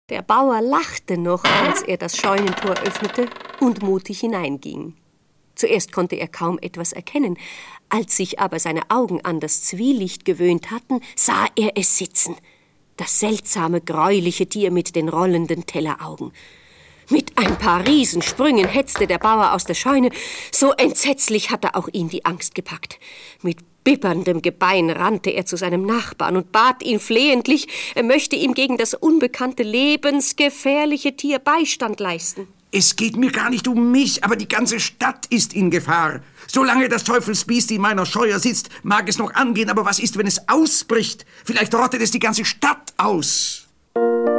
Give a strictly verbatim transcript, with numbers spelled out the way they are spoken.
Der Bauer lachte noch, als er das Scheunentor öffnete und mutig hineinging. Zuerst konnte er kaum etwas erkennen. Als sich aber seine Augen an das Zwielicht gewöhnt hatten, sah er es sitzen. Das seltsame, gräuliche Tier mit den rollenden Telleraugen. Mit ein paar Riesensprüngen hetzte der Bauer aus der Scheune. So entsetzlich hatte auch ihn die Angst gepackt. Mit bibberndem Gebein rannte er zu seinem Nachbarn und bat ihn flehentlich, er möchte ihm gegen das unbekannte, lebensgefährliche Tier Beistand leisten. Es geht mir gar nicht um mich, aber die ganze Stadt ist in Gefahr. Solange das Teufelsbiest in meiner Scheuer sitzt, mag es noch angehen, aber was ist, wenn es ausbricht? Vielleicht rottet es die ganze Stadt aus.